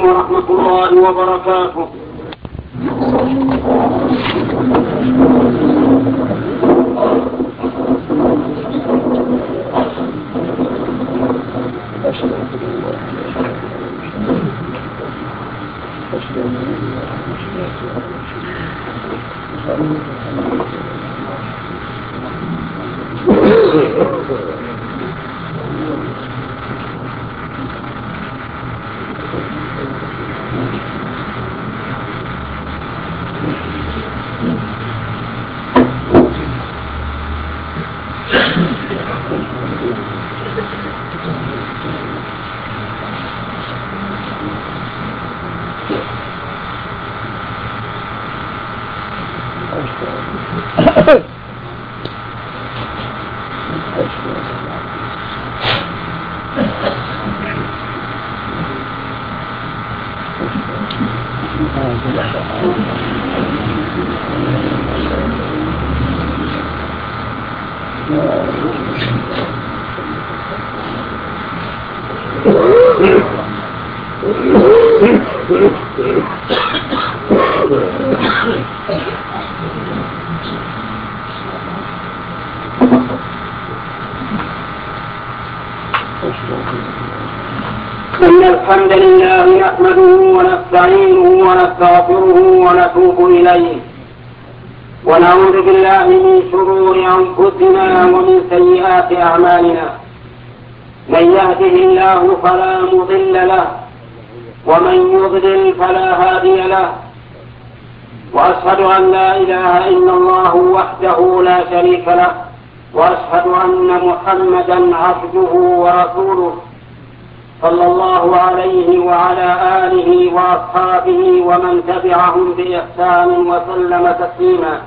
ورحمة الله وبركاته. إن الحمد لله نحمده ونستعينه ونستغفره ونتوب إليه ونعوذ بالله من شرور أنفسنا ومن سيئات أعمالنا. من يهده الله فلا مضل له ومن يضلل فلا هادي له، وأشهد أن لا إله إلا الله وحده لا شريك له، وأشهد أن محمدا عبده ورسوله صلى الله عليه وعلى آله وأصحابه ومن تبعهم بإحسان وسلم تسليما.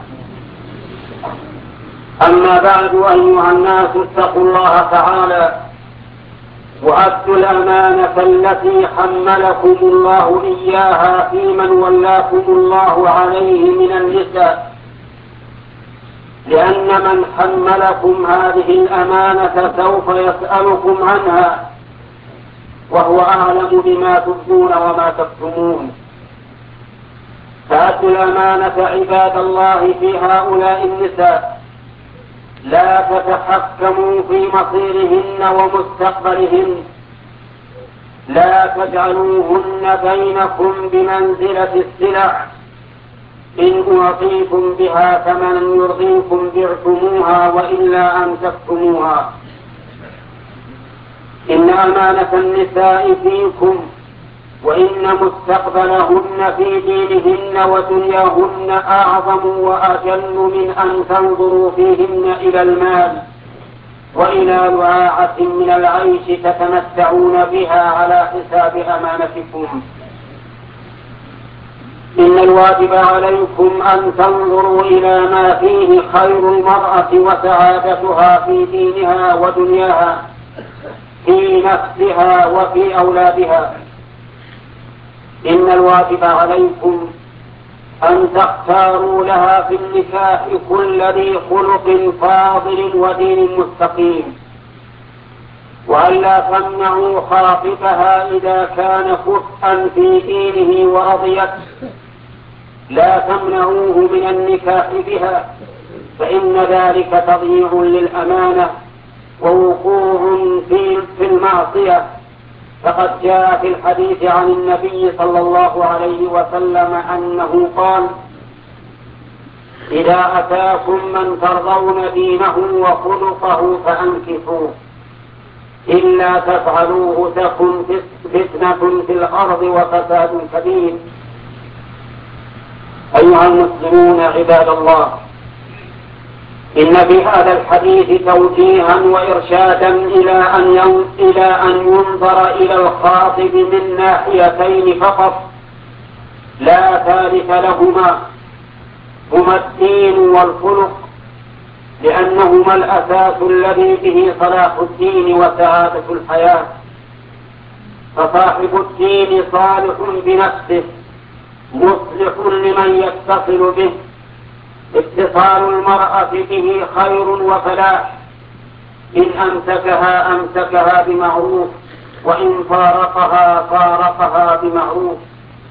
أما بعد، أيها الناس اتقوا الله تعالى وأدوا الأمانة التي حملكم الله إياها في من ولاكم الله عليه من النساء، لأن من حملكم هذه الأمانة سوف يسألكم عنها وهو أعلم بما تبدون وما تكتمون. فأدوا الأمانة عباد الله في هؤلاء النساء، لا تتحكموا في مصيرهن ومستقبلهن، لا تجعلوهن بينكم بمنزلة السلع، إن أعطيكم بها ثمنا يرضيكم بعتموها وإلا أن تكتموها. إن أمانة النساء فيكم، وإن مستقبلهن في دينهن ودنياهن أعظم وأجل من أن تنظروا فيهن إلى المال وإلى رعاعة من العيش تتمتعون بها على حساب أمانتكم. إن الواجب عليكم أن تنظروا إلى ما فيه خير المرأة وسعادتها في دينها ودنياها، في نفسها وفي أولادها. إن الواجب عليكم أن تختاروا لها في النكاح كل ذي خلق فاضل ودين مستقيم، وألا تمنعوا خاطبها إذا كان كفءا في دينه ورضيته، لا تمنعوه من النكاح بها، فإن ذلك تضييع للأمانة ووقوع في المعصية. فقد جاء في الحديث عن النبي صلى الله عليه وسلم أنه قال: إذا أتاكم من ترضون دينه وخلقه فأنكحوه، إلا تفعلوه تكن فتنة في الأرض وفساد كبير. أيها المسلمون عباد الله، إن في هذا الحديث توجيها وإرشادا إلى أن ينظر إلى الخاطب من ناحيتين فقط لا ثالث لهما، هما الدين والخلق، لأنهما الأساس الذي به صلاح الدين وسعادة الحياة. فصاحب الدين صالح بنفسه مصلح لمن يتصل به، اتصال المرأة به خير وفلاح، إن أمسكها بمعروف وإن فارقها بمعروف،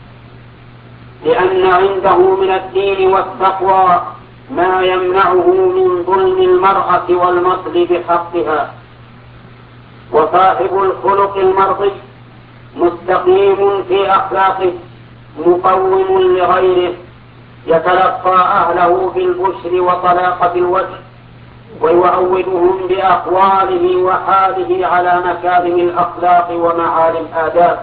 لأن عنده من الدين والتقوى ما يمنعه من ظلم المرأة والمطل بحقها. وصاحب الخلق المرضي مستقيم في أخلاقه مقوم لغيره، يتلقى أهله بالبشر وطلاقة الوجه، ويعودهم بأقواله وحاله على مكارم الأخلاق ومعالي الآداب.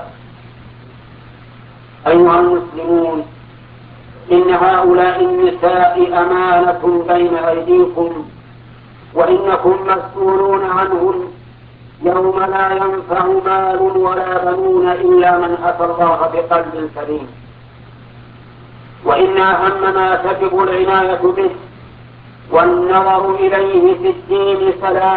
أيها المسلمون، إن هؤلاء النساء أمانة بين أيديكم، وإنكم مسؤولون عنهن يوم لا ينفع مال ولا بنون إلا من أتى الله بقلب سليم. وإن أهم ما تجب العناية به والنظر إليه في الدين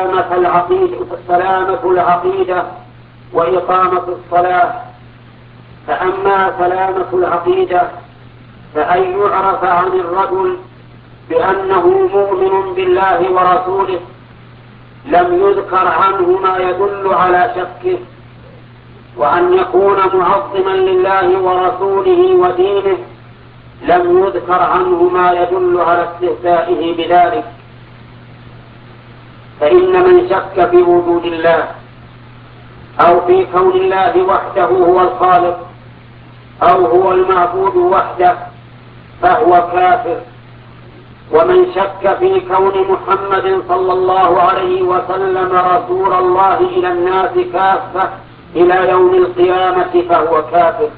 سلامة العقيدة وإقامة الصلاة. فأما سلامة العقيدة فأن يعرف عن الرجل بأنه مؤمن بالله ورسوله، لم يذكر عنه ما يدل على شكه، وأن يكون معظما لله ورسوله ودينه، لم يذكر عنه ما يدل على استهزائه بذلك. فإن من شك في وجود الله أو في كون الله وحده هو الخالق أو هو المعبود وحده فهو كافر. ومن شك في كون محمد صلى الله عليه وسلم رسول الله إلى الناس كافة إلى يوم القيامة فهو كافر.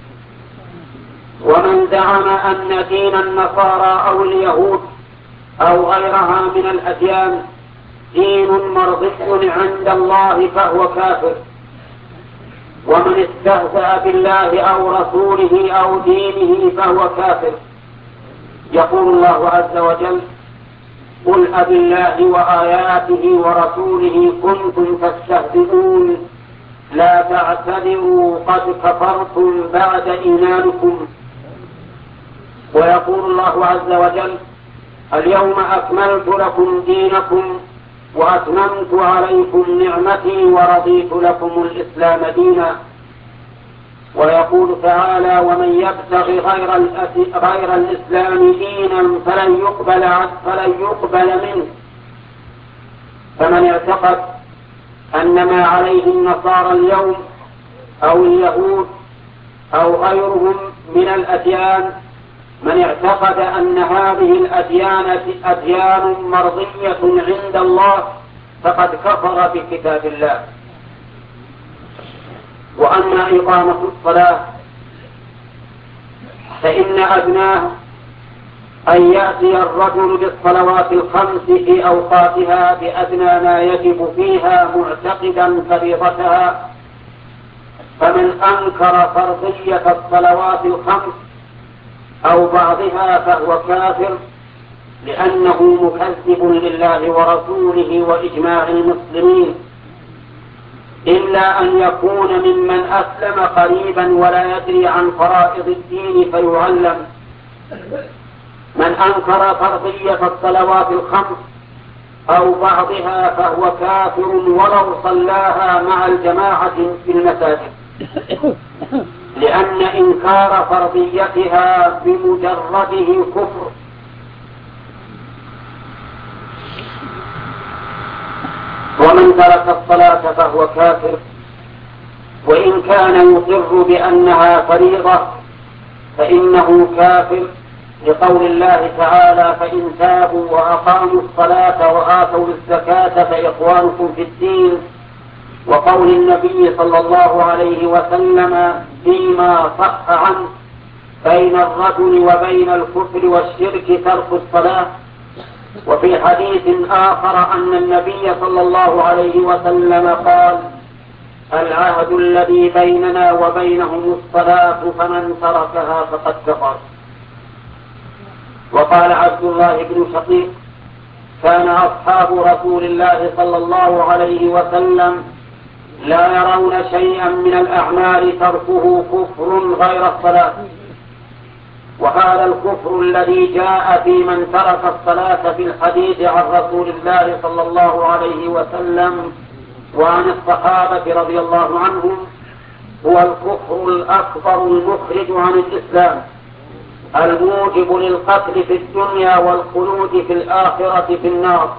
ومن زعم أن دين النصارى أو اليهود أو غيرها من الأديان دين مرضي عند الله فهو كافر. ومن استهزأ بالله أو رسوله أو دينه فهو كافر. يقول الله عز وجل: قل أبالله وآياته ورسوله كنتم تستهزئون لا تعتذروا قد كفرتم بعد إيمانكم. ويقول الله عز وجل: اليوم أكملت لكم دينكم وأتممت عليكم نعمتي ورضيت لكم الإسلام دينا. ويقول تعالى: ومن يبتغي غير الإسلام دينا فلن يقبل منه. فمن اعتقد أن ما عليه النصارى اليوم أو اليهود أو غيرهم من الأديان، من اعتقد أن هذه الأديان أديان مرضية عند الله فقد كفر بكتاب الله. وأما إقامة الصلاة فإن أدناه أن يأتي الرجل بالصلوات الخمس في أوقاتها بأدنى ما يجب فيها معتقدا فريضتها. فمن أنكر فرضية الصلوات الخمس أو بعضها فهو كافر، لأنه مكذب لله ورسوله وإجماع المسلمين، إلا أن يكون ممن أسلم قريبا ولا يدري عن فرائض الدين فيعلم. من أنكر فرضية الصلوات الخمس أو بعضها فهو كافر ولو صلاها مع الجماعة في المساجد، لأن إنكار فرضيتها بمجرده كفر. ومن ترك الصلاة فهو كافر، وإن كان يقر بأنها فريضة فإنه كافر، لقول الله تعالى: فإن تابوا وأقاموا الصلاة وآتوا الزكاة فإخوانكم في الدين. وقول النبي صلى الله عليه وسلم فيما صح عنه: بين الرجل وبين الكفر والشرك ترك الصلاة. وفي حديث آخر أن النبي صلى الله عليه وسلم قال: العهد الذي بيننا وبينهم الصلاة فمن تركها فقد كفر. وقال عبد الله بن شقيق: كان أصحاب رسول الله صلى الله عليه وسلم لا يرون شيئا من الأعمال تركه كفر غير الصلاة. وهذا الكفر الذي جاء في من ترك الصلاة في الحديث عن رسول الله صلى الله عليه وسلم وعن الصحابة رضي الله عنهم هو الكفر الأكبر المخرج عن الإسلام الموجب للقتل في الدنيا والخلود في الآخرة في النار،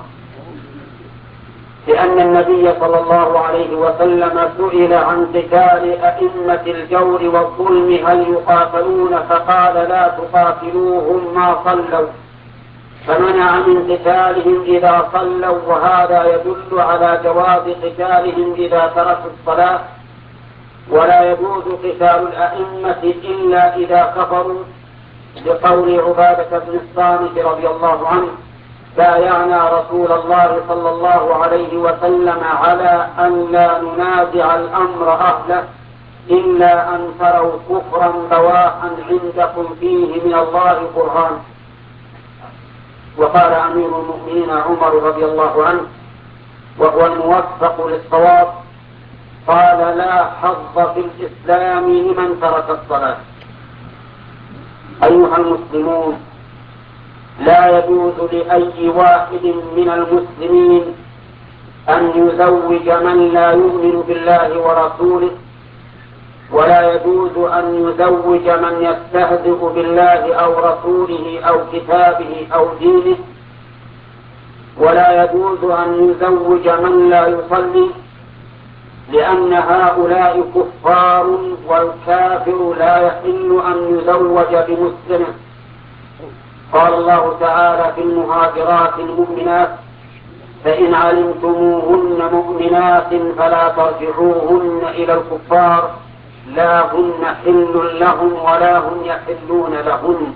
لأن النبي صلى الله عليه وسلم سئل عن قتال أئمة الجور والظلم هل يقاتلون فقال لا تقاتلوهم ما صلوا، فمنع من قتالهم إذا صلوا، وهذا يدل على جواز قتالهم إذا تركوا الصلاة، ولا يجوز قتال الأئمة إلا إذا كفروا، لقول عبادة بن الصامت رضي الله عنه بايعنا رسول الله صلى الله عليه وسلم على أن لا ننازع الأمر أهله إلا أن تروا كفرا بواحا عندكم فيه من الله برهان. وقال أمير المؤمنين عمر رضي الله عنه وهو الموفق للصواب قال لا حظ في الإسلام لمن ترك الصلاة. أيها المسلمون، لا يجوز لأي واحد من المسلمين أن يزوج من لا يؤمن بالله ورسوله، ولا يجوز أن يزوج من يستهزئ بالله أو رسوله أو كتابه أو دينه، ولا يجوز أن يزوج من لا يصلي، لأن هؤلاء كفار، والكافر لا يحل أن يزوج بمسلم. قال الله تعالى في المهاجرات المؤمنات فإن علمتموهن مؤمنات فلا ترجعوهن إلى الكفار لا هن حل لهم ولا هم يحلون لهن.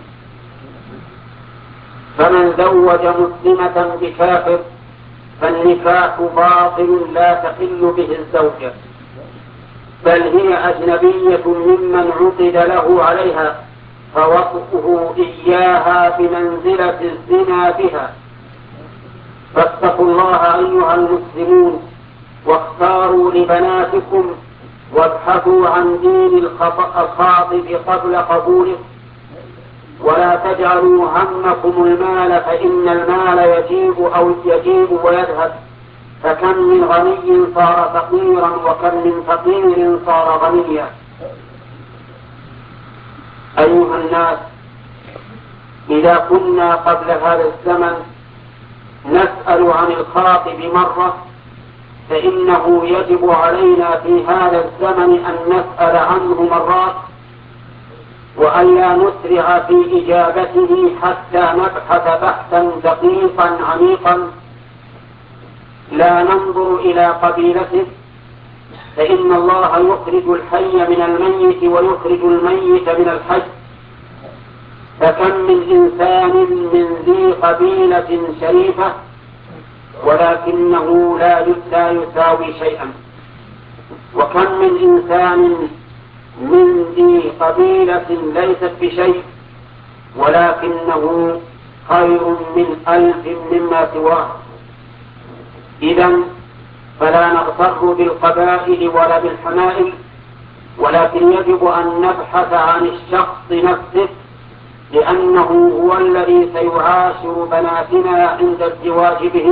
فمن زوج مسلمة بكافر فالنكاح باطل لا تحل به الزوجة، بل هي أجنبية ممن عقد له عليها، فوطئه إياها بمنزلة الزنا بها. فاتقوا الله أيها المسلمون واختاروا لبناتكم وابحثوا عن دين الخاطب قبل قبوله، ولا تجعلوا همكم المال فإن المال يجيب ويذهب، فكم من غني صار فقيرا وكم من فقير صار غنيا. أيها الناس، إذا كنا قبل هذا الزمن نسأل عن الخاطب مرة، فإنه يجب علينا في هذا الزمن أن نسأل عنه مرات، وأن لا نسرع في إجابته حتى نبحث بحثا دقيقا عميقا، لا ننظر إلى قبيلته، فإن الله يخرج الحي من الميت ويخرج الميت من الحي. فكم من إنسان من ذي قبيلة شريفة ولكنه لا يساوي شيئا، وكم من إنسان من ذي قبيلة ليست بشيء ولكنه خير من 1000 مما سواه. إذن فلا نغتر بالقبائل ولا بالحمائل، ولكن يجب أن نبحث عن الشخص نفسه، لأنه هو الذي سيعاشر بناتنا عند الزواج بهن.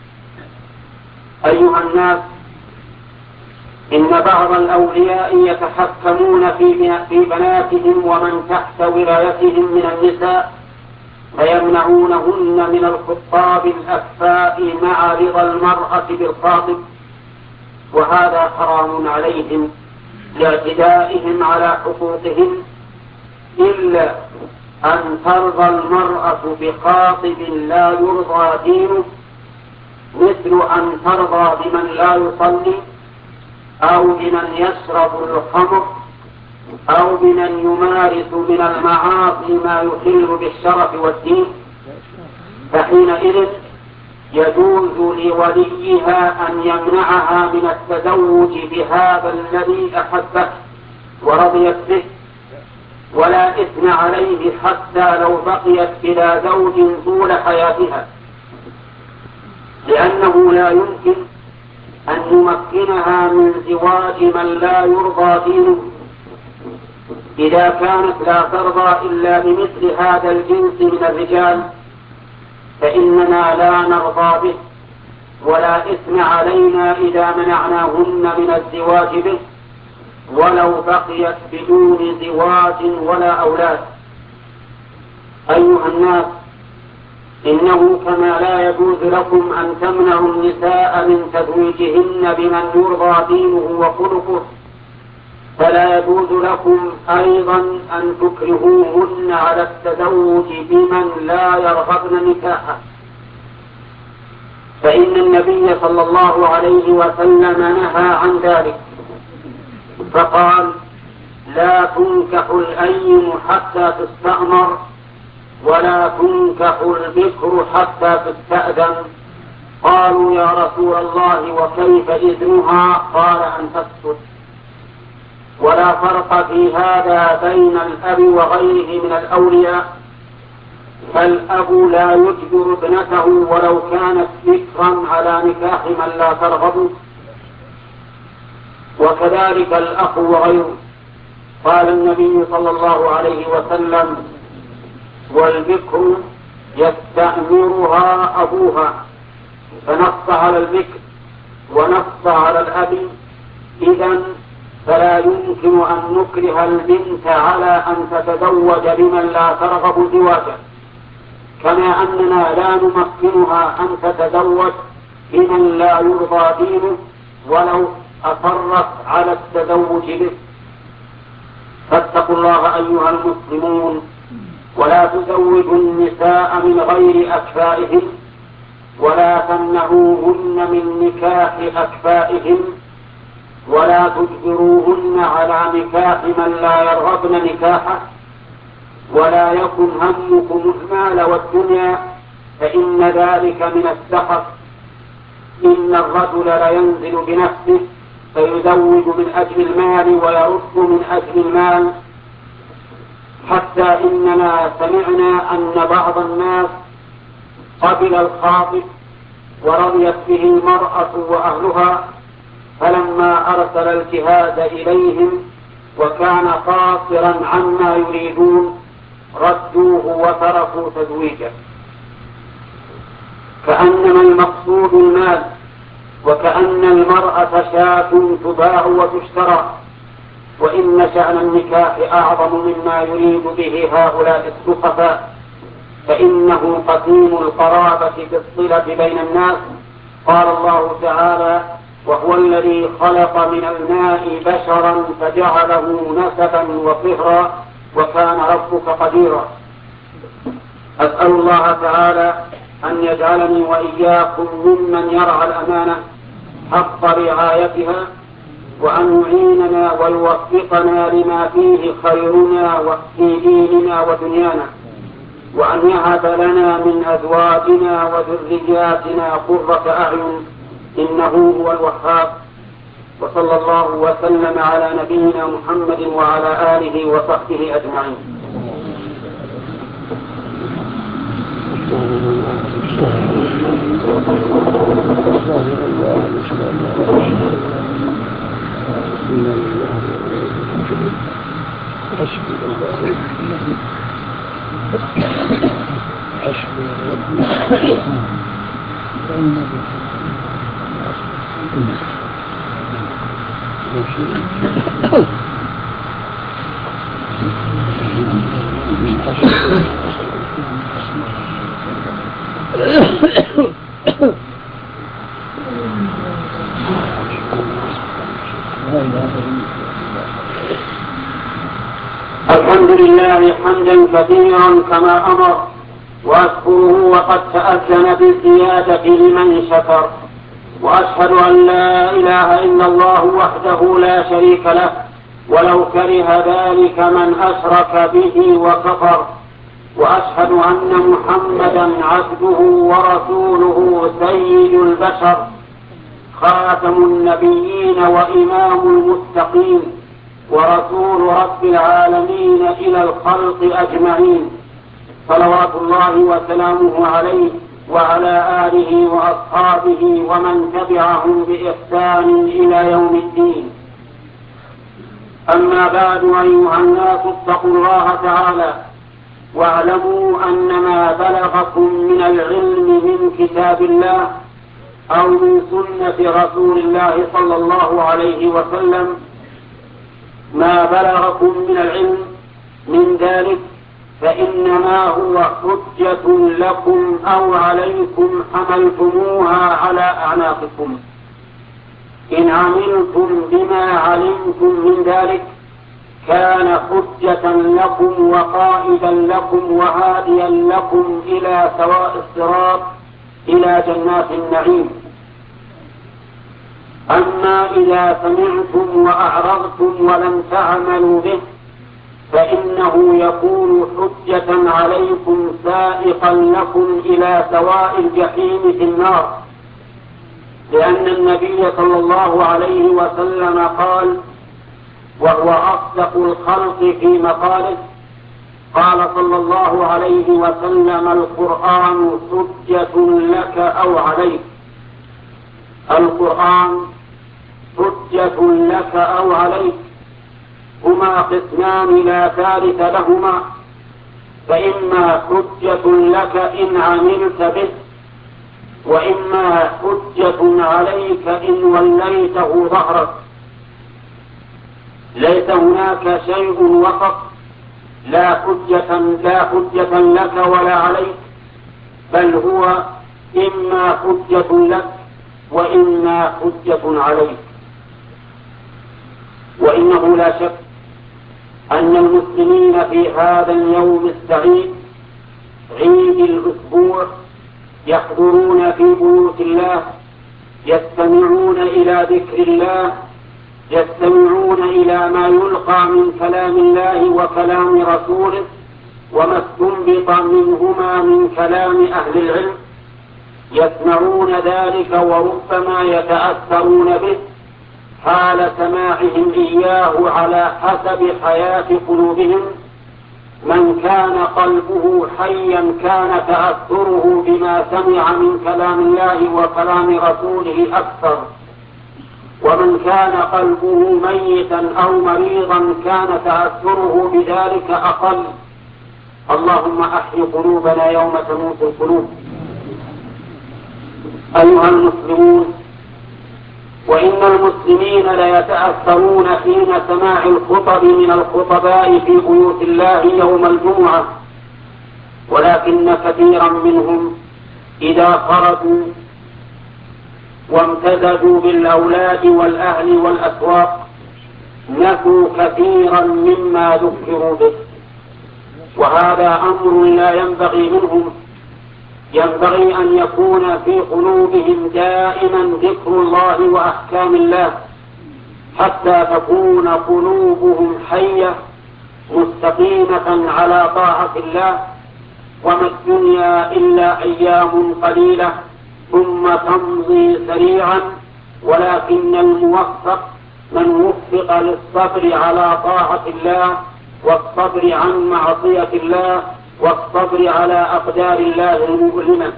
أيها الناس، إن بعض الأولياء يتحكمون في بناتهم ومن تحت ولايتهم من النساء، فيمنعونهن من الخطاب الأكفاء مع رضا المرأة بالخاطب، وهذا حرام عليهم لاعتدائهم على حقوقهم، إلا أن ترضى المرأة بخاطب لا يرضى دينه، مثل أن ترضى بمن لا يصلي، أو بمن يشرب الخمر، أو بمن يمارس من المعاصي ما يخل بالشرف والدين، فحينئذ يجوز لوليها أن يمنعها من التزوج بهذا الذي أحبه ورضيت به، ولا إثم عليه حتى لو بقيت بلا زوج طول حياتها، لأنه لا يمكن أن يمكنها من زواج من لا يرضى دينه. إذا كانت لا ترضى إلا بمثل هذا الجنس من الرجال فإننا لا نرضى به، ولا إثم علينا إذا منعناهن من الزواج به ولو بقيت بدون زواج ولا أولاد. أيها الناس، إنه كما لا يجوز لكم أن تمنعوا النساء من تزويجهن بمن يرضى دينه وخلقه، فلا يجوز لكم أيضا أن تكرهوهن على التزوج بمن لا يرغبن نكاحه، فإن النبي صلى الله عليه وسلم نهى عن ذلك، فقال: لا تنكح الأيم حتى تستأمر ولا تنكح البكر حتى تستأذن. قالوا: يا رسول الله وكيف إذنها؟ قال: أن تسكت. ولا فرق في هذا بين الأب وغيره من الأولياء، فالأب لا يجبر ابنته ولو كانت بكرا على نكاح من لا ترغب، وكذلك الأخ وغيره. قال النبي صلى الله عليه وسلم: والبكر يستأمرها أبوها، فنص على البكر ونص على الأب. إذن فلا يمكن أن نكره البنت على أن تتزوج بمن لا ترغب زواجه، كما أننا لا نمكنها أن تتزوج بمن لا يرضى دينه ولو أصرت على التزوج به. فاتقوا الله أيها المسلمون، ولا تزوجوا النساء من غير أكفائهن، ولا تمنعوهن من نكاح أكفائهن، ولا تجبروهن على نكاح من لا يرغبن نكاحه، ولا يكن همكم المال والدنيا، فإن ذلك من السخط. إن الرجل لينزل بنفسه فيزوج من أجل المال ويرد من أجل المال، حتى إننا سمعنا أن بعض الناس قبل الخاطب ورضيت به المرأة وأهلها، فلما أرسل الجهاد إليهم وكان قاصرا عما يريدون ردوه وتركوا تزويجه، كأنما المقصود المال، وكأن المرأة شاة تباع وتشترى، وإن شأن النكاح أعظم مما يريد به هؤلاء السفهاء، فإنه قديم القرابة بالصلة بين الناس. قال الله تعالى: وهو الذي خلق من الماء بشرا فجعله نسبا وصهرا وكان ربك قديرا. أسأل الله تعالى أن يجعلني وإياكم ممن يرعى الأمانة حق رعايتها، وأن يعيننا ويوفقنا لما فيه خيرنا في ديننا ودنيانا، وأن يهب لنا من أزواجنا وذرياتنا قرة أعين، إنه هو الوهاب. وصلى الله وسلم على نبينا محمد وعلى آله وصحبه أجمعين. الحمد لله حمدا كثيرا كما أمر، وأشكره وقد تأذن بالزيادة لمن شكر، وأشهد أن لا إله إلا الله وحده لا شريك له، ولو كره ذلك من أشرك به وكفر، وأشهد أن محمدا عبده ورسوله سيد البشر، خاتم النبيين وإمام المتقين، ورسول رب العالمين إلى الخلق أجمعين، صلوات الله وسلامه عليه وعلى آله وأصحابه ومن تبعهم بإحسان إلى يوم الدين. أما بعد، أيها الناس، اتقوا الله تعالى واعلموا أن ما بلغكم من العلم من كتاب الله أو من سنة رسول الله صلى الله عليه وسلم ما بلغكم من العلم من ذلك فإنما هو حجة لكم أو عليكم حملتموها على أعناقكم. إن عملتم بما علمتم من ذلك كان حجة لكم وقائدا لكم وهاديا لكم إلى سواء الصراط إلى جنات النعيم. أما إذا سمعتم وأعرضتم ولم تعملوا به فإنه يكون حجة عليكم سائقا لكم إلى سواء الجحيم في النار، لأن النبي صلى الله عليه وسلم قال وهو أصدق الخلق في مقاله قال صلى الله عليه وسلم القرآن حجة لك أو عليك. القرآن حجة لك أو عليك هما قسمان لا ثالث لهما، فإما حجة لك إن عملت به وإما حجة عليك إن وليته ظهرك. ليس هناك شيء وسط لا حجة لك ولا عليك، بل هو إما حجة لك وإما حجة عليك. وإنه لا شك أن المسلمين في هذا اليوم السعيد عيد الأسبوع يحضرون في بيوت الله، يستمعون إلى ذكر الله، يستمعون إلى ما يلقى من كلام الله وكلام رسوله وما استنبط منهما من كلام أهل العلم، يسمعون ذلك وربما يتأثرون به حال سماعهم إياه على حسب حياة قلوبهم. من كان قلبه حيا كان تأثره بما سمع من كلام الله وكلام رسوله أكثر، ومن كان قلبه ميتا أو مريضا كان تأثره بذلك أقل. اللهم أحي قلوبنا يوم تموت القلوب. أيها المسلمون، وإن المسلمين ليتأثرون حين سماع الخطب من الخطباء في بيوت الله يوم الجمعة، ولكن كثيرا منهم إذا خرجوا وامتزجوا بالأولاد والأهل والأسواق نسوا كثيرا مما ذكروا به، وهذا أمر لا ينبغي منهم. ينبغي أن يكون في قلوبهم دائما ذكر الله وأحكام الله حتى تكون قلوبهم حية مستقيمة على طاعة الله. وما الدنيا إلا أيام قليلة ثم تمضي سريعا، ولكن الموفق من وفق للصبر على طاعة الله والصبر عن معصية الله والصبر على أقدار الله المؤلمة.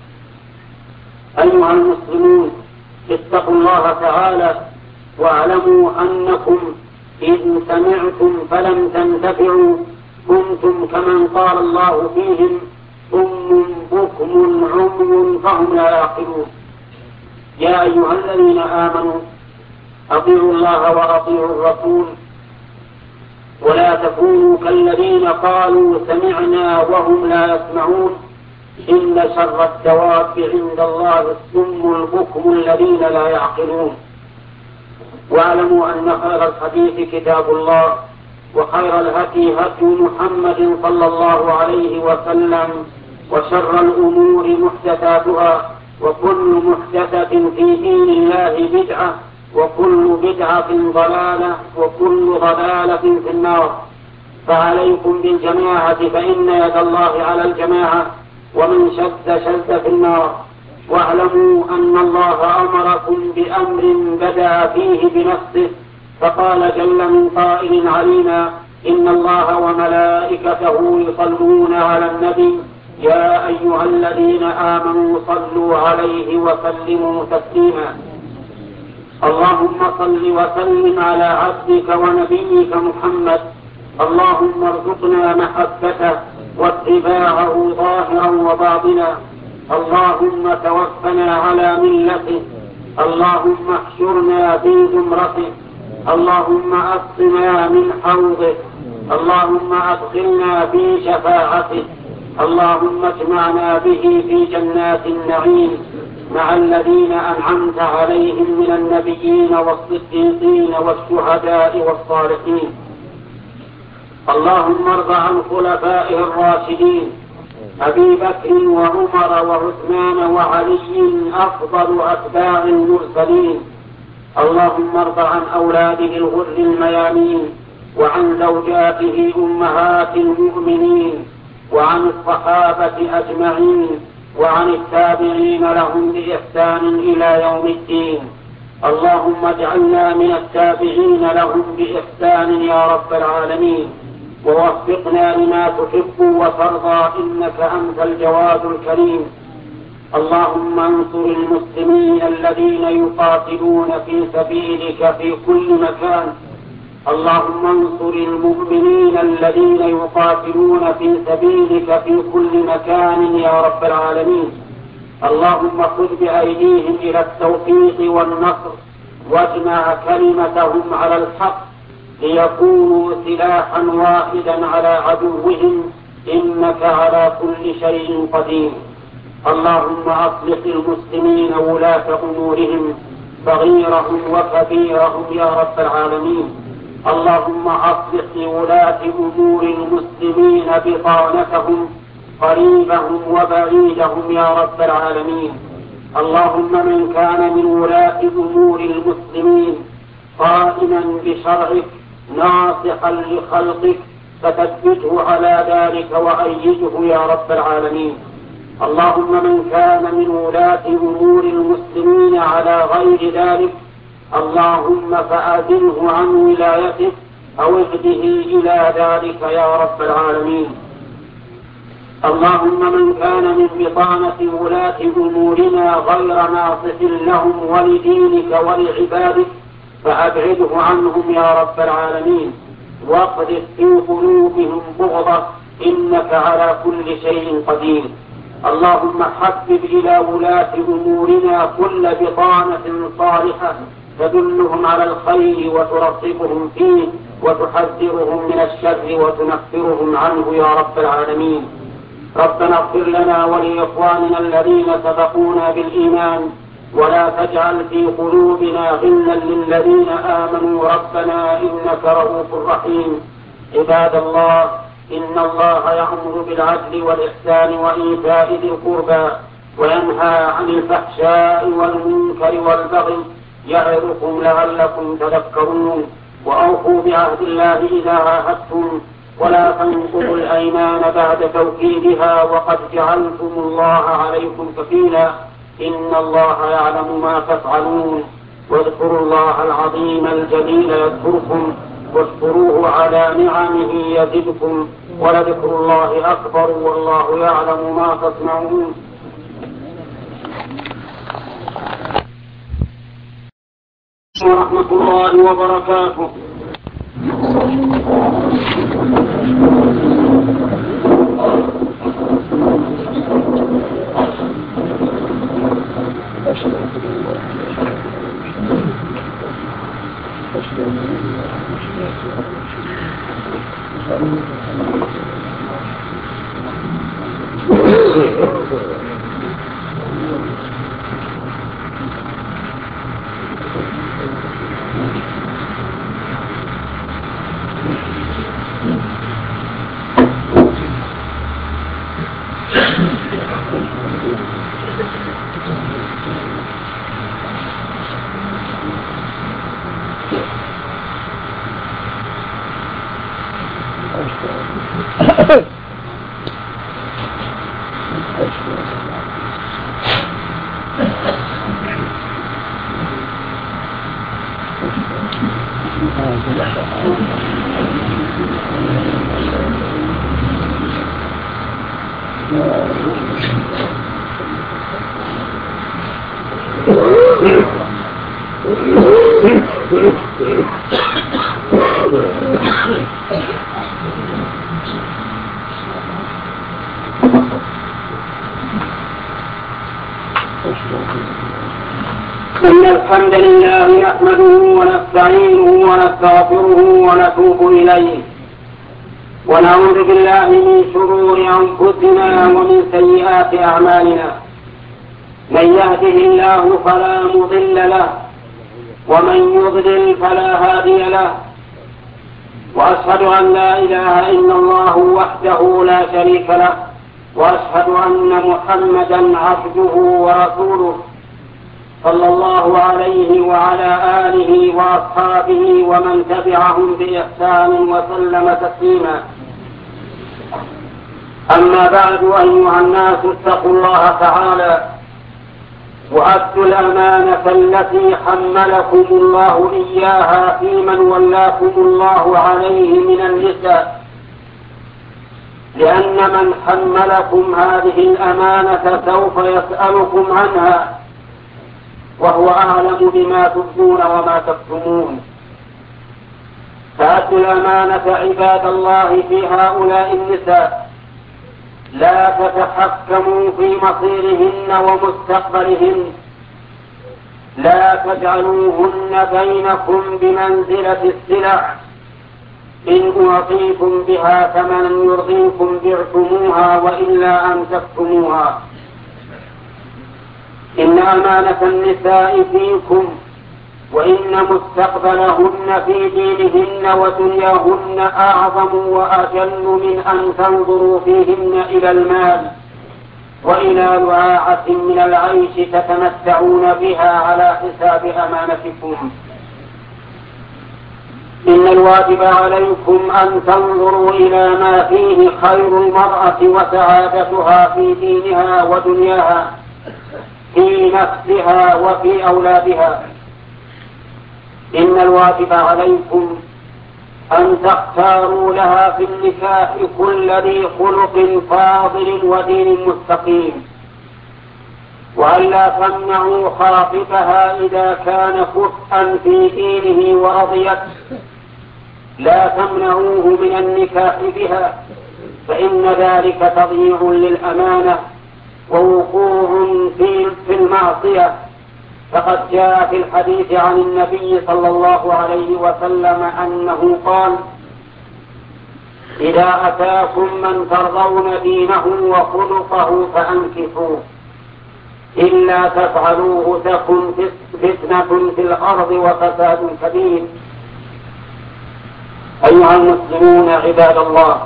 أيها المسلمون، اتقوا الله تعالى واعلموا أنكم إن سمعتم فلم تنتفعوا كنتم كمن قال الله فيهم صم بكم عمي فهم لا يعقلون. يا أيها الذين آمنوا أطيعوا الله وأطيعوا الرسول ولا تكونوا كالذين قالوا سمعنا وهم لا يسمعون إن شر الدواب عند الله الصم البكم الذين لا يعقلون. واعلموا أن خير الحديث كتاب الله وخير الهدي هدي محمد صلى الله عليه وسلم وشر الأمور محدثاتها وكل محدثة في دين الله بدعة وكل بدعة ضلالة وكل ضلالة في النار. فعليكم بالجماعة فإن يد الله على الجماعة ومن شد في النار. واعلموا أن الله أمركم بأمر بدأ فيه بنفسه فقال جل من قائل علينا إن الله وملائكته يصلون على النبي يا أيها الذين آمنوا صلوا عليه وسلموا تسليما. اللهم صل وسلم على عبدك ونبيك محمد. اللهم ارزقنا محبته واتباعه ظاهرا وباطنا. اللهم توفنا على ملته، اللهم احشرنا في زمرته، اللهم اسقنا من حوضه، اللهم ادخلنا في شفاعته، اللهم اجمعنا به في جنات النعيم مع الذين أنعمت عليهم من النبيين والصديقين والشهداء والصالحين. اللهم ارض عن خلفائه الراشدين أبي بكر وعمر وعثمان وعلي أفضل أتباع المرسلين. اللهم ارض عن أولاده الغر الميامين وعن زوجاته أمهات المؤمنين وعن الصحابة أجمعين وعن التابعين لهم بإحسان إلى يوم الدين. اللهم اجعلنا من التابعين لهم بإحسان يا رب العالمين، ووفقنا لما تحب وترضى إنك أنت الجواد الكريم. اللهم انصر المسلمين الذين يقاتلون في سبيلك في كل مكان. اللهم انصر المؤمنين الذين يقاتلون في سبيلك في كل مكان يا رب العالمين. اللهم خذ بأيديهم إلى التوفيق والنصر، واجمع كلمتهم على الحق ليكونوا سلاحا واحدا على عدوهم، إنك على كل شيء قدير. اللهم أصلح المسلمين ولاة أمورهم صغيرهم وكبيرهم يا رب العالمين. اللهم أصلح لولاة أمور المسلمين بطانتهم قريبهم وبعيدهم يا رب العالمين. اللهم من كان من ولاة أمور المسلمين قائما بشرعك ناصحا لخلقك فثبته على ذلك وأيده يا رب العالمين. اللهم من كان من ولاة أمور المسلمين على غير ذلك اللهم فأذله عن ولايته أو اهده إلى ذلك يا رب العالمين. اللهم من كان من بطانة ولاة أمورنا غير ناصح لهم ولدينك ولعبادك فأبعده عنهم يا رب العالمين، واقذف في قلوبهم بغضة إنك على كل شيء قدير. اللهم حبب إلى ولاة أمورنا كل بطانة صالحة تدلهم على الخير وترغبهم فيه وتحذرهم من الشر وتنفرهم عنه يا رب العالمين. ربنا اغفر لنا ولإخواننا الذين سبقونا بالإيمان ولا تجعل في قلوبنا غلا للذين آمنوا ربنا إنك رؤوف رحيم. عباد الله، إن الله يأمر بالعدل والإحسان وإيتاء ذي القربى وينهى عن الفحشاء والمنكر والبغي يعظكم لعلكم تذكرون. وأوفوا بعهد الله إذا عاهدتم ولا تنقضوا الأيمان بعد توكيدها وقد جعلتم الله عليكم كفيلا إن الله يعلم ما تفعلون. واذكروا الله العظيم الجليل يذكركم واشكروه على نعمه يزدكم ولذكر الله أكبر والله يعلم ما تصنعون. ورحمة الله وبركاته. إن الحمد لله نحمده ونستعينه ونستغفره ونتوب إليه ونعوذ بالله من شرور أنفسنا ومن سيئات أعمالنا. من يهده الله فلا مضل له ومن يضلل فلا هادي له، وأشهد أن لا إله إلا الله وحده لا شريك له، وأشهد أن محمدا عبده ورسوله صلى الله عليه وعلى آله وأصحابه ومن تبعهم بإحسان وسلم تسليما. أما بعد، أيها الناس اتقوا الله تعالى وأدوا الأمانة التي حملكم الله إياها في من ولاكم الله عليه من النساء، لأن من حملكم هذه الأمانة سوف يسألكم عنها وهو أعلم بما تبدون وما تكتمون. فأدوا الأمانة عباد الله في هؤلاء النساء، لا تتحكموا في مصيرهن ومستقبلهن، لا تجعلوهن بينكم بمنزلة السلع، إن أعطيتم بها ثمنا يرضيكم بعتموها وإلا أن تكتموها. إن أمانة النساء فيكم، وإن مستقبلهن في دينهن ودنياهن أعظم وأجل من أن تنظروا فيهن إلى المال وإلى رعاعة من العيش تتمتعون بها على حساب أمانتكم. إن الواجب عليكم أن تنظروا إلى ما فيه خير المرأة وسعادتها في دينها ودنياها، في نفسها وفي أولادها. إن الواجب عليكم أن تختاروا لها في النكاح كل ذي خلق فاضل ودين مستقيم، وألا تمنعوا خاطبها إذا كان كفءا في دينه ورضيت، لا تمنعوه من النكاح بها، فإن ذلك تضييع للأمانة ووقوع في المعصية. فقد جاء في الحديث عن النبي صلى الله عليه وسلم أنه قال: إذا أتاكم من ترضون دينه وخلقه فأنكحوه، إلا تفعلوه تكن فتنة في الأرض وفساد كبير. أيها المسلمون عباد الله،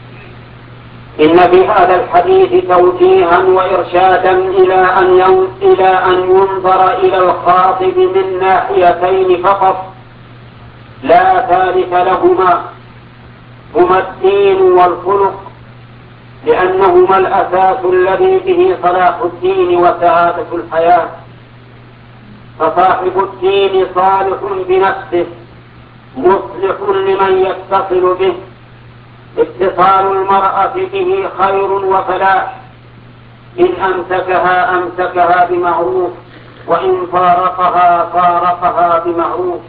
إن في هذا الحديث توجيها وإرشادا إلى أن ينظر إلى الخاطب من ناحيتين فقط لا ثالث لهما، هما الدين والخلق، لأنهما الأساس الذي به صلاح الدين وسعادة الحياة. فصاحب الدين صالح بنفسه مصلح لمن يتصل به، اتصال المرأة به خير وفلاح، إن أمسكها بمعروف، وإن فارقها بمعروف،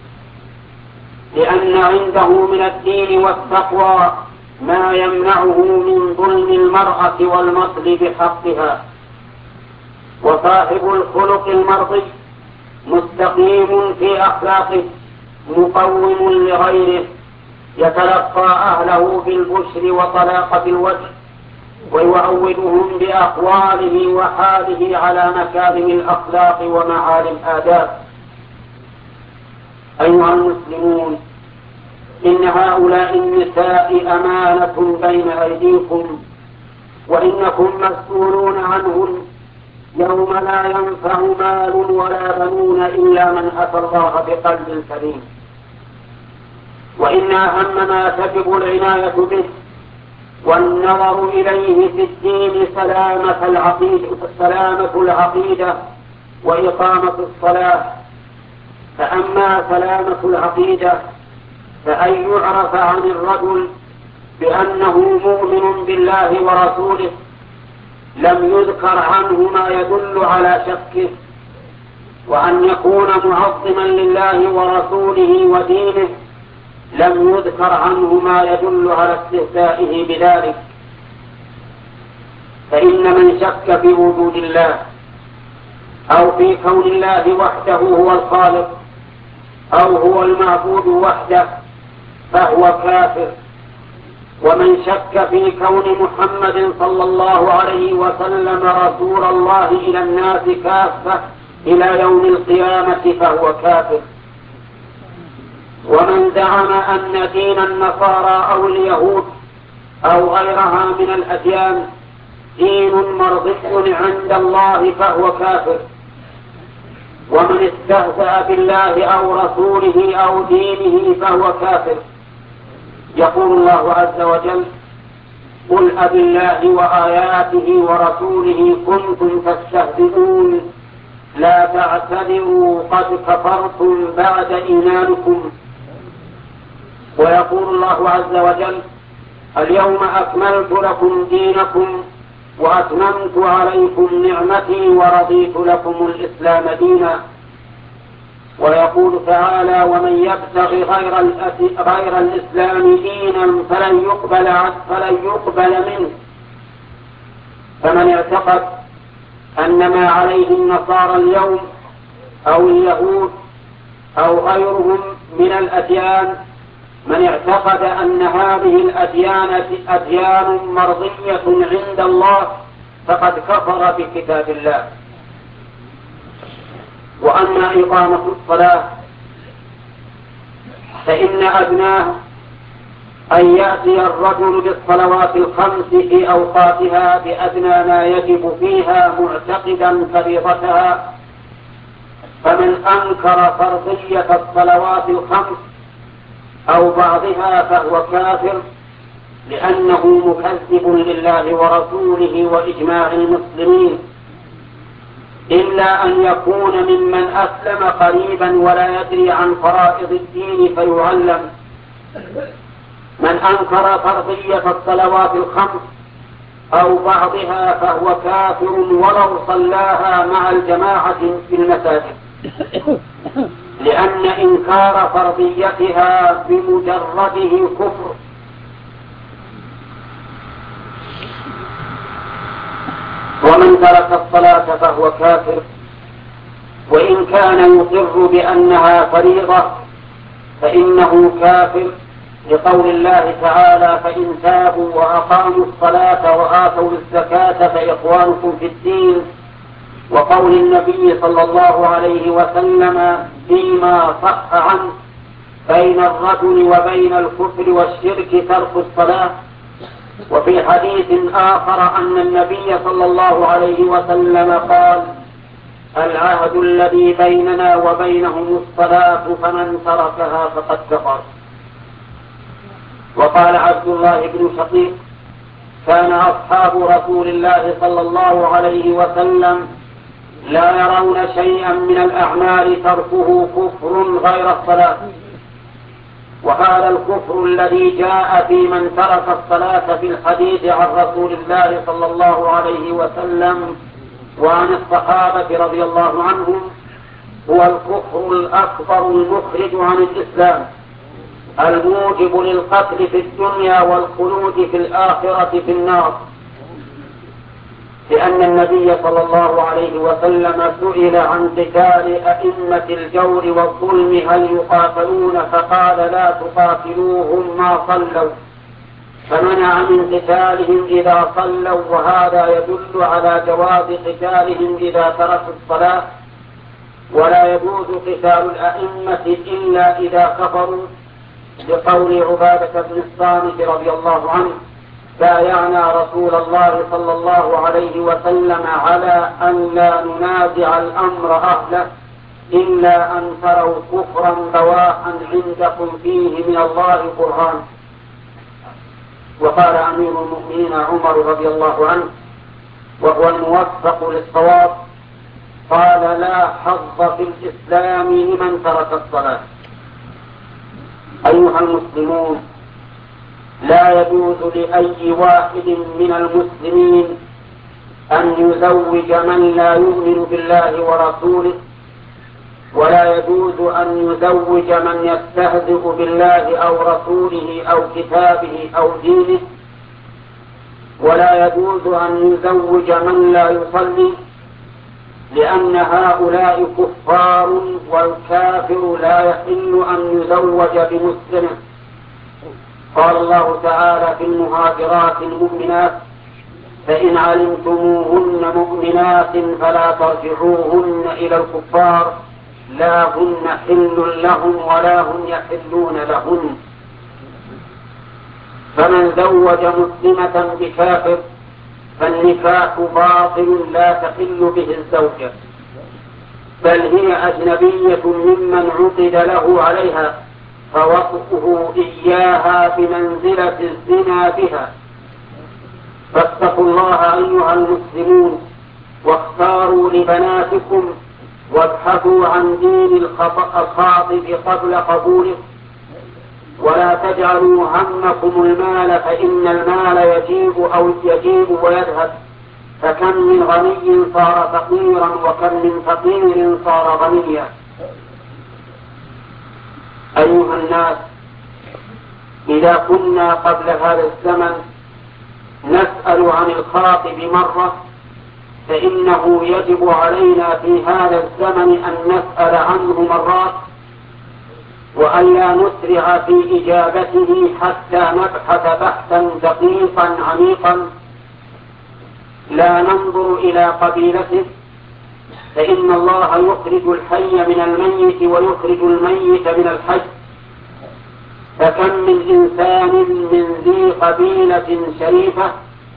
لأن عنده من الدين والتقوى ما يمنعه من ظلم المرأة والمطل بحقها. وصاحب الخلق المرضي مستقيم في أخلاقه مقوم لغيره، يتلقى أهله بالبشر وطلاقة الوجه، ويعودهم بأقواله وحاله على مكارم الأخلاق ومعالي الآداب. أيها المسلمون، إن هؤلاء النساء أمانة بين أيديكم، وإنكم مسؤولون عنهن يوم لا ينفع مال ولا بنون إلا من أتى الله بقلب سليم. وإن أهم ما تجب العناية به والنظر إليه في الدين سلامة العقيدة وإقامة الصلاة. فأما سلامة العقيدة فأن يعرف عن الرجل بأنه مؤمن بالله ورسوله، لم يذكر عنه ما يدل على شكه، وأن يكون معظما لله ورسوله ودينه، لم يذكر عنه ما يدل على استهزائه بذلك. فإن من شك في وجود الله أو في كون الله وحده هو الخالق أو هو المعبود وحده فهو كافر. ومن شك في كون محمد صلى الله عليه وسلم رسول الله إلى الناس كافة إلى يوم القيامة فهو كافر. ومن زعم أن دين النصارى أو اليهود أو غيرها من الأديان دين مرضي عند الله فهو كافر. ومن استهزأ بالله أو رسوله أو دينه فهو كافر. يقول الله عز وجل: قل أبالله وآياته ورسوله كنتم تستهزئون لا تعتذروا قد كفرتم بعد إيمانكم. ويقول الله عز وجل: اليوم أكملت لكم دينكم وأتممت عليكم نعمتي ورضيت لكم الإسلام دينا. ويقول تعالى: ومن يبتغ غير الإسلام دينا فلن يقبل منه. فمن اعتقد أن ما عليه النصارى اليوم أو اليهود أو غيرهم من الأديان، من اعتقد أن هذه الأديان أديان مرضية عند الله فقد كفر بكتاب الله. وأما إقامة الصلاة فإن أدناه أن يأتي الرجل بالصلوات الخمس في أوقاتها بأدنى ما يجب فيها معتقدا فريضتها. فمن أنكر فرضية الصلوات الخمس أو بعضها فهو كافر، لأنه مكذب لله ورسوله وإجماع المسلمين، إلا أن يكون ممن أسلم قريبا ولا يدري عن فرائض الدين فيعلم. من أنكر فرضية الصلوات الخمس أو بعضها فهو كافر ولو صلاها مع الجماعة في المساجد، لأن إنكار فرضيتها بمجرده كفر. ومن ترك الصلاة فهو كافر، وإن كان يقر بأنها فريضة فإنه كافر، لقول الله تعالى: فإن تابوا وأقاموا الصلاة وآتوا الزكاة فإخوانكم في الدين. وقول النبي صلى الله عليه وسلم فيما صح عنه: بين الرجل وبين الكفر والشرك ترك الصلاة. وفي حديث آخر أن النبي صلى الله عليه وسلم قال: العهد الذي بيننا وبينهم الصلاة فمن تركها فقد كفر. وقال عبد الله بن شقيق: كان أصحاب رسول الله صلى الله عليه وسلم لا يرون شيئا من الأعمال تركه كفر غير الصلاة. وهذا الكفر الذي جاء في من ترك الصلاة في الحديث عن رسول الله صلى الله عليه وسلم وعن الصحابة رضي الله عنهم هو الكفر الأكبر المخرج عن الإسلام، الموجب للقتل في الدنيا والخلود في الآخرة في النار. لأن النبي صلى الله عليه وسلم سئل عن قتال أئمة الجور والظلم هل يقاتلون، فقال: لا تقاتلوهم ما صلوا، فمنع من قتالهم إذا صلوا. وهذا يدل على جواز قتالهم إذا تركوا الصلاة. ولا يجوز قتال الأئمة إلا إذا كفروا، لقول عبادة بن الصامت رضي الله عنه: بايعنا رسول الله صلى الله عليه وسلم على أن لا ننازع الأمر أهله إلا أن تروا كفرا بواحا عندكم فيه من الله برهان. وقال أمير المؤمنين عمر رضي الله عنه وهو الموفق للصواب: قال: لا حظ في الإسلام لمن ترك الصلاة. أيها المسلمون، لا يجوز لأي واحد من المسلمين أن يزوج من لا يؤمن بالله ورسوله، ولا يجوز أن يزوج من يستهزئ بالله أو رسوله أو كتابه أو دينه، ولا يجوز أن يزوج من لا يصلي، لأن هؤلاء كفار، والكافر لا يحل أن يزوج بمسلم. قال الله تعالى في المهاجرات المؤمنات: فإن علمتموهن مؤمنات فلا ترجعوهن إلى الكفار، لا هن حل لهم ولا هم يحلون لهن. فمن زوج مسلمة بكافر فالنكاح باطل، لا تحل به الزوجة، بل هي أجنبية ممن عقد له عليها، فوطئه إياها بمنزلة الزنا بها. فاتقوا الله أيها المسلمون، واختاروا لبناتكم، وابحثوا عن دين الخاطب قبل قبوله، ولا تجعلوا همكم المال، فإن المال يجيب ويذهب، فكم من غني صار فقيرا، وكم من فقير صار غنيا. أيها الناس، إذا كنا قبل هذا الزمن نسأل عن الخاطب مرة، فإنه يجب علينا في هذا الزمن أن نسأل عنه مرات، وألا نسرع في إجابته حتى نبحث بحثا دقيقا عميقا، لا ننظر إلى قبيلته، فإن الله يخرج الحي من الميت ويخرج الميت من الحي. فكم من إنسان من ذي قبيلة شريفة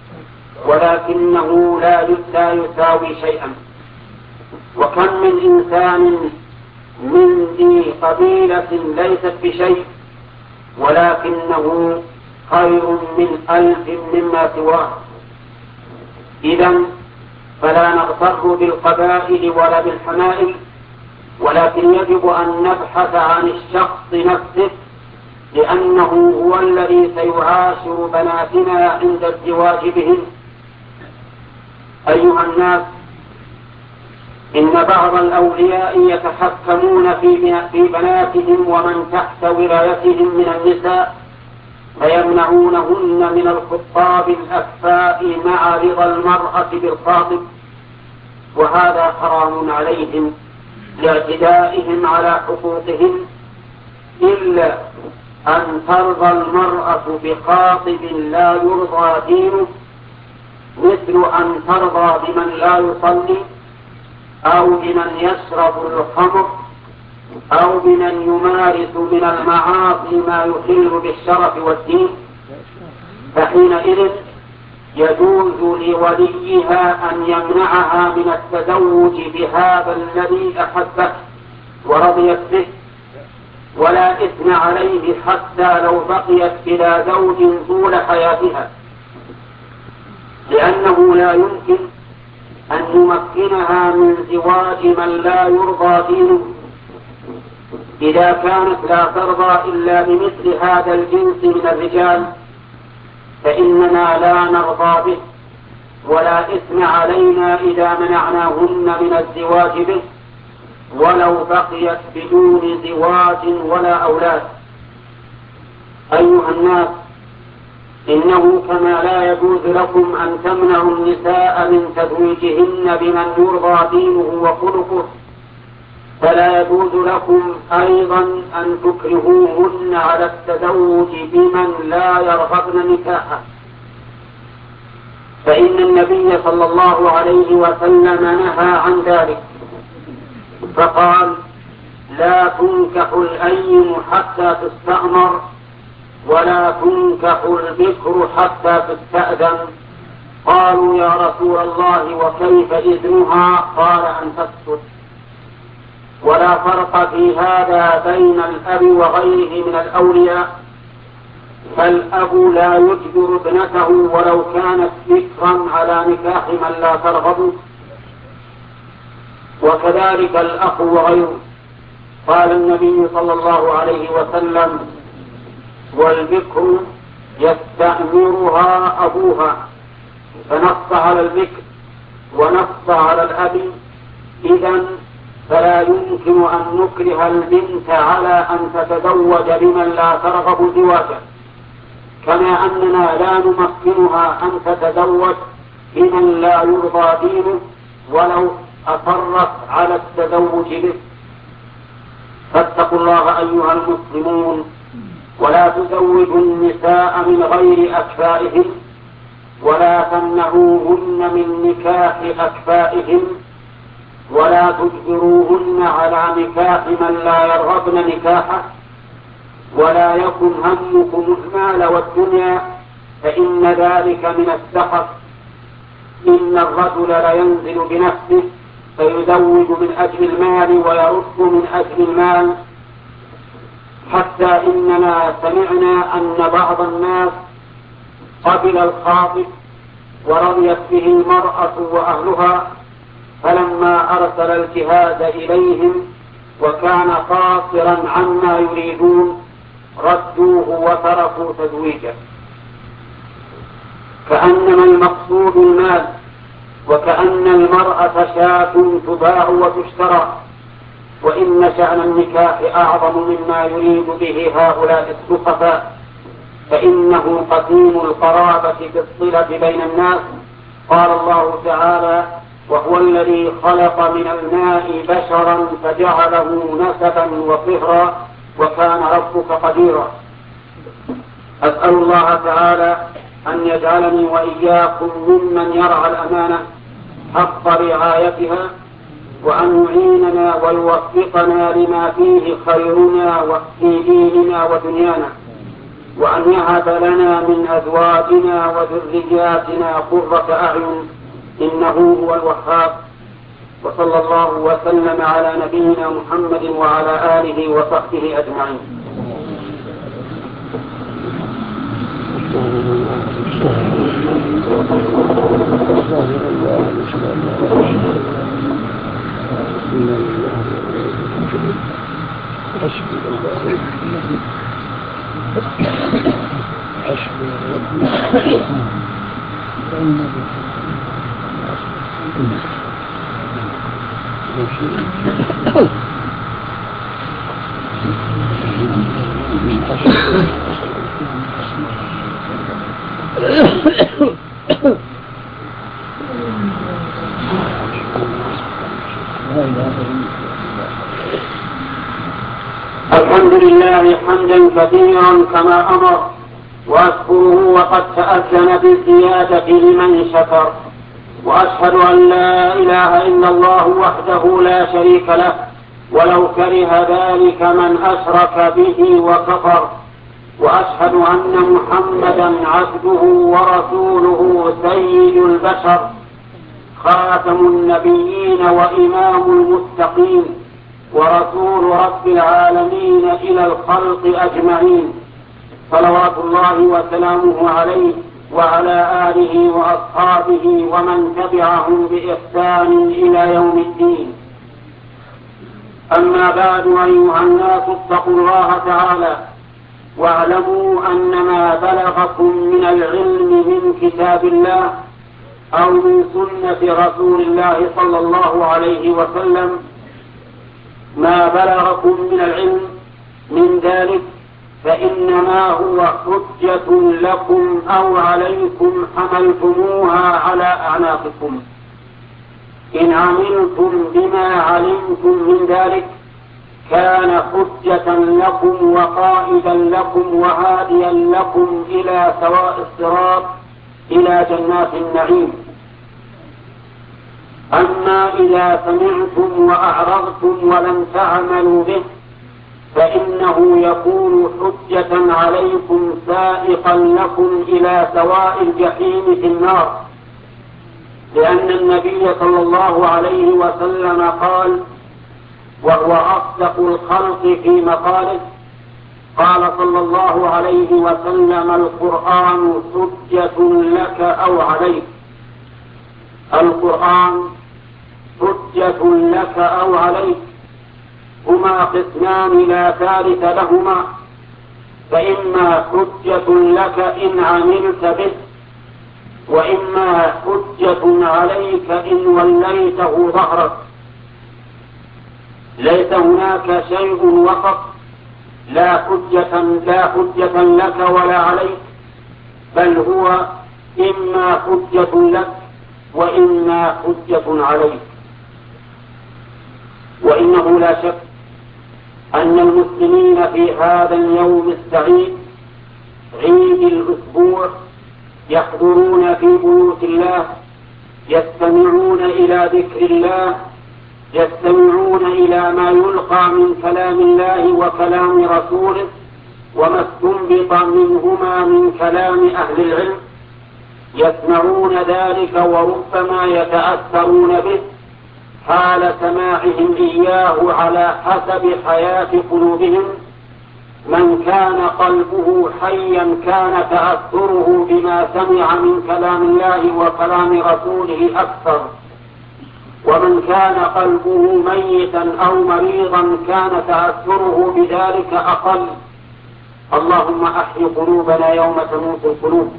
ولكنه لا يساوي شيئا، وكم من إنسان من ذي قبيلة ليست بشيء ولكنه خير من 1000 مما سواه. إذن فلا نغتر بالقبائل ولا بالحمائل، ولكن يجب أن نبحث عن الشخص نفسه، لأنه هو الذي سيعاشر بناتنا عند الزواج بهن. أيها الناس، إن بعض الأولياء يتحكمون في بناتهم ومن تحت ولايتهم من النساء، فيمنعونهن من الخطاب الأكفاء مع رضا المرأة بالخاطب، وهذا حرام عليهم لاعتدائهم على حقوقهم، إلا أن ترضى المرأة بخاطب لا يرضى دينه، مثل أن ترضى بمن لا يصلي، أو بمن يشرب الخمر، أو بمن يمارس من المعاصي ما يخل بالشرف والدين. فحينئذ يجوز لوليها أن يمنعها من التزوج بهذا الذي أحبه ورضيت به، ولا إثم عليه حتى لو بقيت بلا زوج طول حياتها، لأنه لا يمكن أن يمكنها من زواج من لا يرضى دينه. إذا كانت لا ترضى إلا بمثل هذا الجنس من الرجال فإننا لا نرضى به، ولا إثم علينا إذا منعناهن من الزواج به، ولو بقيت بدون زواج ولا أولاد. أيها الناس، إنه كما لا يجوز لكم أن تمنعوا النساء من تزويجهن بمن يرضى دينه وخلقه، فلا يجوز لكم أيضا أن تكرهوهن على التزوج بمن لا يرغبن نكاحه، فإن النبي صلى الله عليه وسلم نهى عن ذلك، فقال: لا تنكح الأيم حتى تستأمر، ولا تنكح البكر حتى تستأذن. قالوا: يا رسول الله، وكيف إذنها؟ قال: أن تسكت. ولا فرق في هذا بين الأب وغيره من الأولياء، فالأب لا يجبر ابنته ولو كانت بكرا على نكاح من لا ترغب، وكذلك الأخ وغيره. قال النبي صلى الله عليه وسلم: والبكر يستأمرها أبوها، فنص على البكر ونص على الأب. إذن فلا يمكن أن نكره البنت على أن تتزوج بمن لا ترغب زواجه، كما أننا لا نمكنها أن تتزوج بمن لا يرضى دينه ولو أصرت على التزوج به. فاتقوا الله أيها المسلمون، ولا تزوجوا النساء من غير أكفائهن، ولا تمنعوهن من نكاح أكفائهن، ولا تجبروهن على نكاح من لا يرغبن نكاحه، ولا يكن همكم المال والدنيا، فإن ذلك من السخط. إن الرجل لينزل بنفسه فيزوج من أجل المال ويرد من أجل المال، حتى إننا سمعنا أن بعض الناس قبل الخاطب ورضيت به المرأة وأهلها، فلما أرسل الجهاد إليهم وكان قاصرا عما يريدون ردوه وتركوا تزويجه. كأنما المقصود المال، وكأن المرأة شاة تباع وتشترى، وإن شأن النكاح أعظم مما يريد به هؤلاء السفهاء، فإنه قديم القرابة بالصلة بين الناس. قال الله تعالى: وهو الذي خلق من الماء بشرا فجعله نسبا وصهرا وكان ربك قديرا. أسأل الله تعالى أن يجعلني وإياكم ممن يرعى الأمانة حق رعايتها، وأن يعيننا ويوفقنا لما فيه خيرنا في ديننا ودنيانا، وأن يهب لنا من أزواجنا وذرياتنا قرة أعين، إنه هو الوهاب. وصلى الله وسلم على نبينا محمد وعلى آله وصحبه أجمعين. الحمد لله حمدا كثيرا كما أمر، وأشكره وقد تأذن بالزيادة لمن شكر، وأشهد أن لا إله إلا الله وحده لا شريك له، ولو كره ذلك من أشرك به وكفر، وأشهد أن محمدا عبده ورسوله سيد البشر، خاتم النبيين وإمام المتقين، ورسول رب العالمين إلى الخلق أجمعين، صلوات الله وسلامه عليه وعلى آله وأصحابه ومن تبعهم بإحسان إلى يوم الدين. أما بعد، أيها الناس اتقوا الله تعالى، واعلموا أن ما بلغكم من العلم من كتاب الله أو من سنة رسول الله صلى الله عليه وسلم، ما بلغكم من العلم من ذلك فإنما هو حجة لكم أو عليكم حملتموها على أعناقكم. إن عملتم بما علمتم من ذلك كان حجة لكم وقائدا لكم وهاديا لكم إلى سواء الصراط، إلى جنات النعيم. أما إذا سمعتم وأعرضتم ولم تعملوا به فإنه يكون حجة عليكم سائقا لكم إلى سواء الجحيم في النار، لأن النبي صلى الله عليه وسلم قال، وهو أصدق الخلق في مقاله، قال صلى الله عليه وسلم: القرآن حجة لك أو عليك. القرآن حجة لك أو عليك، هما قسمان لا ثالث لهما، فإما حجة لك إن عملت به، وإما حجة عليك إن وليته ظهرك. ليس هناك شيء وسط، لا حجة لك ولا عليك، بل هو إما حجة لك وإما حجة عليك. وإنه لا شك أن المسلمين في هذا اليوم السعيد عيد الأسبوع يحضرون في بيوت الله، يستمعون إلى ذكر الله، يستمعون إلى ما يلقى من كلام الله وكلام رسوله وما استنبط منهما من كلام أهل العلم، يسمعون ذلك وربما يتأثرون به حال سماعهم إياه على حسب حياة قلوبهم. من كان قلبه حيا كان تأثره بما سمع من كلام الله وكلام رسوله أكثر، ومن كان قلبه ميتا أو مريضا كان تأثره بذلك أقل. اللهم أحي قلوبنا يوم تموت القلوب.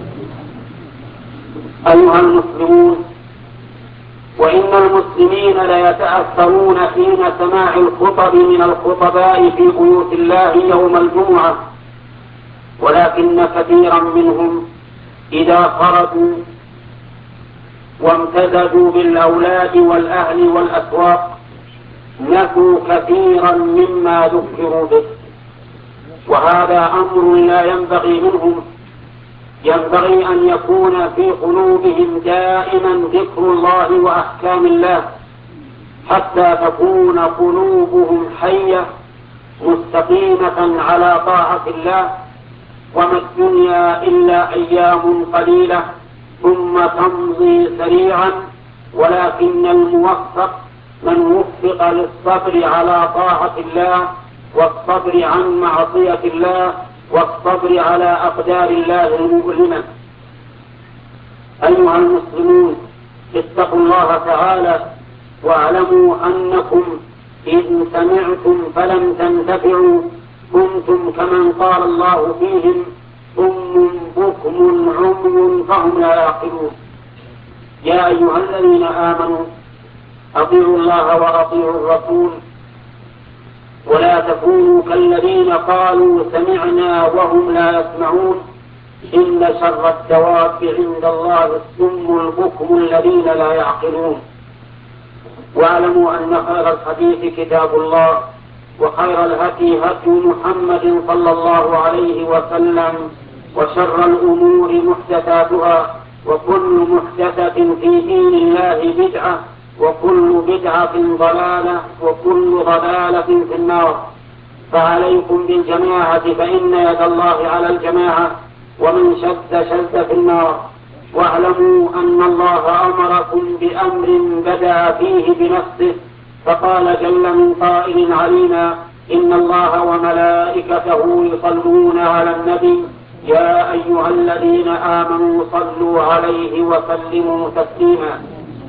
أيها المسلمون، وإن المسلمين ليتأثرون حين سماع الخطب من الخطباء في بيوت الله يوم الجمعة، ولكن كثيرا منهم إذا خرجوا وامتزجوا بالأولاد والأهل والأسواق نسوا كثيرا مما ذكروا به، وهذا أمر لا ينبغي منهم. ينبغي أن يكون في قلوبهم دائما ذكر الله وأحكام الله حتى تكون قلوبهم حية مستقيمة على طاعة الله. وما الدنيا إلا أيام قليلة ثم تمضي سريعا، ولكن الموفق من وفق للصبر على طاعة الله والصبر عن معصية الله والصبر على أقدار الله المؤلمة. أيها المسلمون، اتقوا الله تعالى واعلموا أنكم إن سمعتم فلم تنتفعوا كنتم كمن قال الله فيهم صم بكم عمي فهم لا يعقلون. يا أيها الذين آمنوا أطيعوا الله وأطيعوا الرسول ولا تكونوا كالذين قالوا سمعنا وهم لا يسمعون إن شر الدواب عند الله الصم البكم الذين لا يعقلون. واعلموا أن خير الحديث كتاب الله وخير الهدي هدي محمد صلى الله عليه وسلم وشر الأمور محدثاتها وكل محدثة في دين الله بدعة وكل بدعة ضلالة وكل ضلالة في النار. فعليكم بالجماعة فإن يد الله على الجماعة ومن شد في النار. واعلموا أن الله أمركم بأمر بدأ فيه بنفسه فقال جل من قائل علينا إن الله وملائكته يصلون على النبي يا أيها الذين آمنوا صلوا عليه وسلموا تسليما.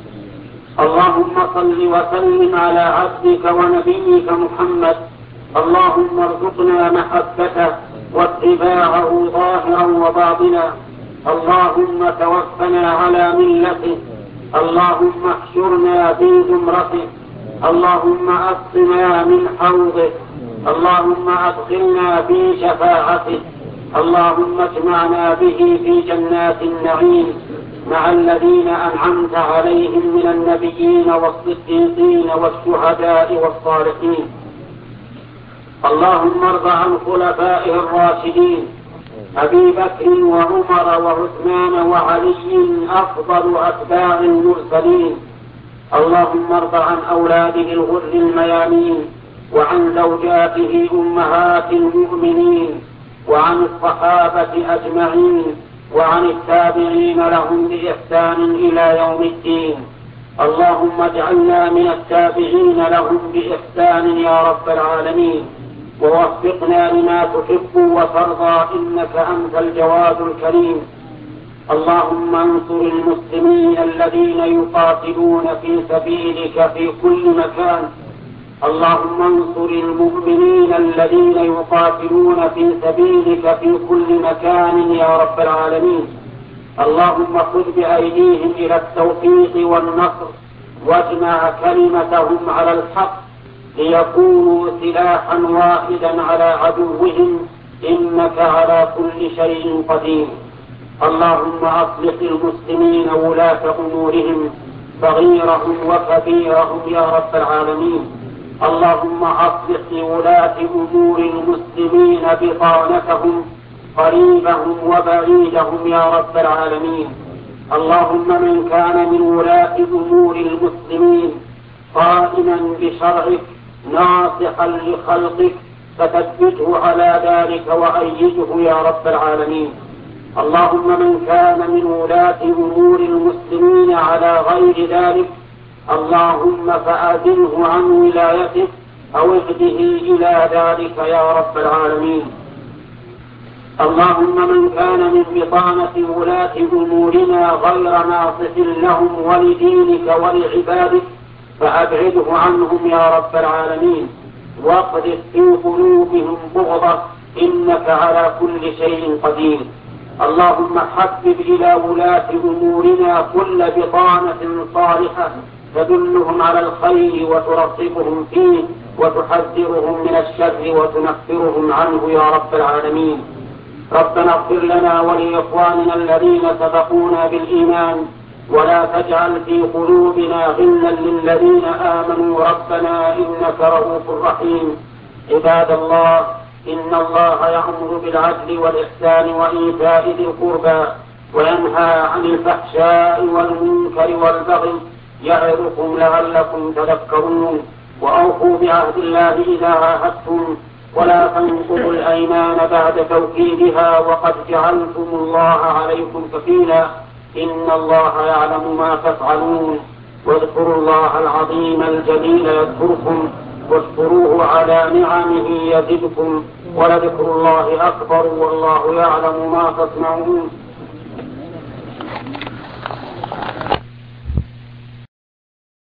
اللهم صل وسلم على عبدك ونبيك محمد. اللهم ارزقنا محبته واتباعه ظاهرا وباطنا. اللهم توفنا على ملته. اللهم احشرنا في زمرته. اللهم اسقنا من حوضه. اللهم ادخلنا في شفاعته. اللهم اجمعنا به في جنات النعيم مع الذين أنعمت عليهم من النبيين والصديقين والشهداء والصالحين. اللهم ارض عن خلفائه الراشدين أبي بكر وعمر وعثمان وعلي أفضل أتباع المرسلين. اللهم ارض عن أولاده الغر الميامين وعن زوجاته أمهات المؤمنين وعن الصحابة أجمعين وعن التابعين لهم بإحسان إلى يوم الدين. اللهم اجعلنا من التابعين لهم بإحسان يا رب العالمين، ووفقنا لما تحب وترضى إنك أنت الجواد الكريم. اللهم انصر المسلمين الذين يقاتلون في سبيلك في كل مكان. اللهم انصر المؤمنين الذين يقاتلون في سبيلك في كل مكان يا رب العالمين. اللهم خذ بأيديهم إلى التوفيق والنصر واجمع كلمتهم على الحق ليكونوا سلاحا واحدا على عدوهم إنك على كل شيء قدير. اللهم أصلح المسلمين ولاة أمورهم صغيرهم وكبيرهم يا رب العالمين. اللهم أصلح لولاة أمور المسلمين بطانتهم قريبهم وبعيدهم يا رب العالمين. اللهم من كان من ولاة أمور المسلمين قائما بشرعك ناصحا لخلقك فثبته على ذلك وأيده يا رب العالمين. اللهم من كان من ولاة أمور المسلمين على غير ذلك اللهم فأذله عن ولايته أو اهده إلى ذلك يا رب العالمين. اللهم من كان من بطانة ولاة أمورنا غير ناصح لهم ولدينك ولعبادك فأبعده عنهم يا رب العالمين، واقذف في قلوبهم بغضة إنك على كل شيء قدير. اللهم حبب إلى ولاة أمورنا كل بطانة صالحة تدلهم على الخير وترغبهم فيه وتحذرهم من الشر وتنفرهم عنه يا رب العالمين. ربنا اغفر لنا ولإخواننا الذين سبقونا بالإيمان ولا تجعل في قلوبنا غلا للذين آمنوا ربنا إنك رؤوف رحيم. عباد الله، إن الله يأمر بالعدل والإحسان وإيتاء ذي القربى وينهى عن الفحشاء والمنكر والبغي يعظكم لعلكم تذكرون. وأوفوا بعهد الله إذا عاهدتم ولا تنقضوا الأيمان بعد توكيدها وقد جعلتم الله عليكم كفيلا إن الله يعلم ما تفعلون. واذكروا الله العظيم الجليل يذكركم واشكروه على نعمه يزدكم ولذكر الله أكبر والله يعلم ما تصنعون.